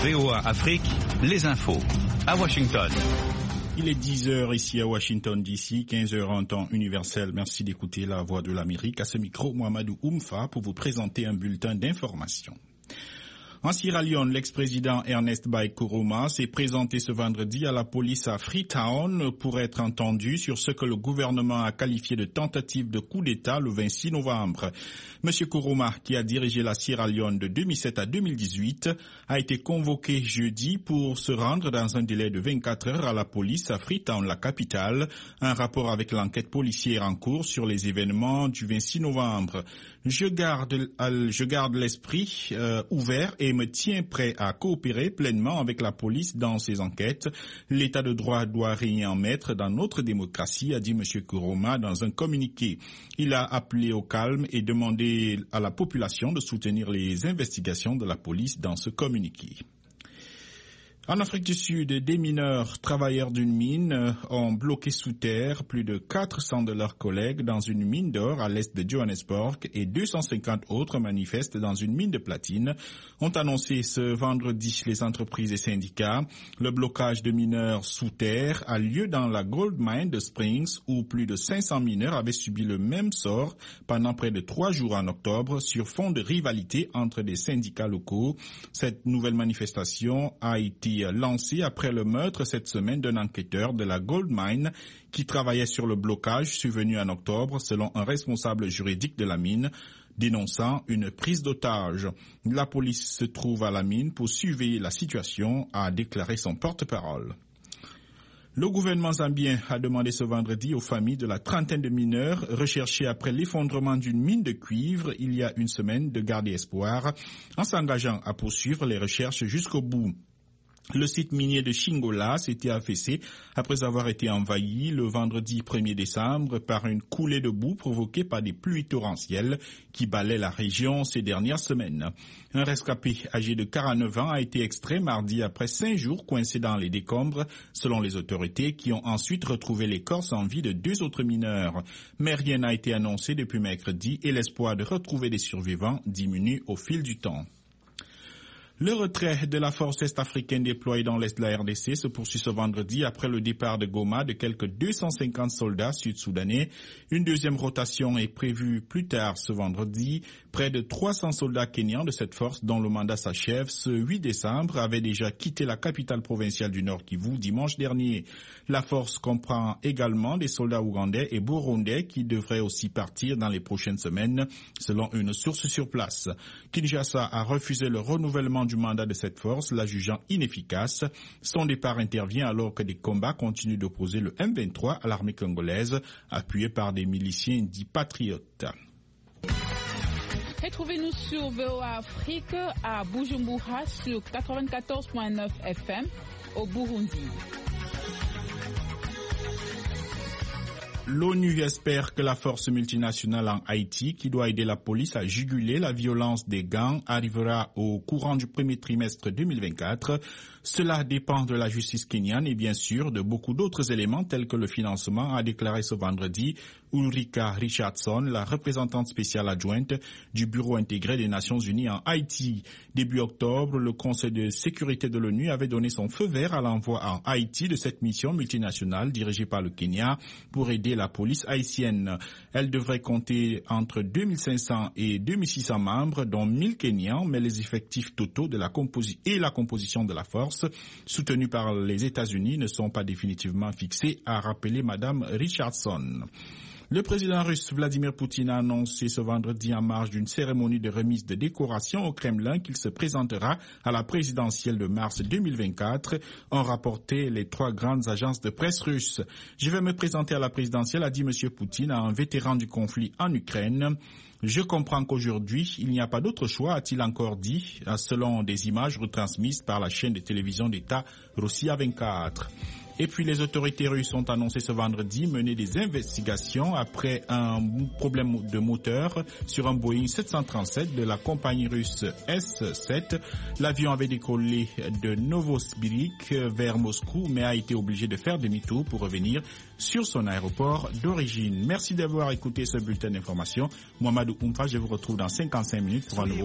VOA Afrique, les infos. À Washington. Il est 10h ici à Washington DC, 15h en temps universel. Merci d'écouter la voix de l'Amérique. À ce micro, Mohamedou Oumfa pour vous présenter un bulletin d'information. En Sierra Leone, l'ex-président Ernest Bai Koroma s'est présenté ce vendredi à la police à Freetown pour être entendu sur ce que le gouvernement a qualifié de tentative de coup d'État le 26 novembre. Monsieur Koroma, qui a dirigé la Sierra Leone de 2007 à 2018, a été convoqué jeudi pour se rendre dans un délai de 24 heures à la police à Freetown, la capitale, un rapport avec l'enquête policière en cours sur les événements du 26 novembre. Je garde l'esprit ouvert et me tiens prêt à coopérer pleinement avec la police dans ces enquêtes. L'état de droit doit régner en maître dans notre démocratie, a dit M. Koroma dans un communiqué. Il a appelé au calme et demandé à la population de soutenir les investigations de la police dans ce communiqué. En Afrique du Sud, des mineurs travailleurs d'une mine ont bloqué sous terre plus de 400 de leurs collègues dans une mine d'or à l'est de Johannesburg et 250 autres manifestent dans une mine de platine, ont annoncé ce vendredi les entreprises et syndicats. Le blocage de mineurs sous terre a lieu dans la Gold Mine de Springs où plus de 500 mineurs avaient subi le même sort pendant près de 3 jours en octobre sur fond de rivalité entre des syndicats locaux. Cette nouvelle manifestation a été lancé après le meurtre cette semaine d'un enquêteur de la Gold Mine qui travaillait sur le blocage survenu en octobre selon un responsable juridique de la mine dénonçant une prise d'otage. La police se trouve à la mine pour surveiller la situation, a déclaré son porte-parole. Le gouvernement zambien a demandé ce vendredi aux familles de la trentaine de mineurs recherchés après l'effondrement d'une mine de cuivre il y a une semaine de garder espoir en s'engageant à poursuivre les recherches jusqu'au bout. Le site minier de Chingola s'était affaissé après avoir été envahi le vendredi 1er décembre par une coulée de boue provoquée par des pluies torrentielles qui balaient la région ces dernières semaines. Un rescapé âgé de 49 ans a été extrait mardi après 5 jours coincé dans les décombres, selon les autorités qui ont ensuite retrouvé les corps sans vie de 2 autres mineurs. Mais rien n'a été annoncé depuis mercredi et l'espoir de retrouver des survivants diminue au fil du temps. Le retrait de la force est-africaine déployée dans l'est de la RDC se poursuit ce vendredi après le départ de Goma de quelques 250 soldats sud-soudanais. Une deuxième rotation est prévue plus tard ce vendredi. Près de 300 soldats kenyans de cette force, dont le mandat s'achève ce 8 décembre, avaient déjà quitté la capitale provinciale du Nord Kivu dimanche dernier. La force comprend également des soldats ougandais et burundais qui devraient aussi partir dans les prochaines semaines, selon une source sur place. Kinshasa a refusé le renouvellement du mandat de cette force, la jugeant inefficace. Son départ intervient alors que des combats continuent d'opposer le M23 à l'armée congolaise, appuyée par des miliciens dits patriotes. Retrouvez-nous sur VOA Afrique à Bujumbura sur 94.9 FM au Burundi. L'ONU espère que la force multinationale en Haïti, qui doit aider la police à juguler la violence des gangs, arrivera au courant du premier trimestre 2024. Cela dépend de la justice kenyane et bien sûr de beaucoup d'autres éléments tels que le financement, a déclaré ce vendredi Ulrika Richardson, la représentante spéciale adjointe du Bureau intégré des Nations Unies en Haïti. Début octobre, le Conseil de sécurité de l'ONU avait donné son feu vert à l'envoi en Haïti de cette mission multinationale dirigée par le Kenya pour aider la police haïtienne. Elle devrait compter entre 2500 et 2600 membres, dont 1000 Kenyans, mais les effectifs totaux de la composition de la force, soutenue par les États-Unis, ne sont pas définitivement fixés, a rappelé Madame Richardson. Le président russe Vladimir Poutine a annoncé ce vendredi en marge d'une cérémonie de remise de décoration au Kremlin qu'il se présentera à la présidentielle de mars 2024, ont rapporté les 3 grandes agences de presse russes. Je vais me présenter à la présidentielle, a dit M. Poutine à un vétéran du conflit en Ukraine. Je comprends qu'aujourd'hui, il n'y a pas d'autre choix, a-t-il encore dit, selon des images retransmises par la chaîne de télévision d'État Rossiya 24. Et puis les autorités russes ont annoncé ce vendredi mener des investigations après un problème de moteur sur un Boeing 737 de la compagnie russe S-7. L'avion avait décollé de Novosibirsk vers Moscou mais a été obligé de faire demi-tour pour revenir sur son aéroport d'origine. Merci d'avoir écouté ce bulletin d'information. Mohamedou Oumfa, je vous retrouve dans 55 minutes pour un nouveau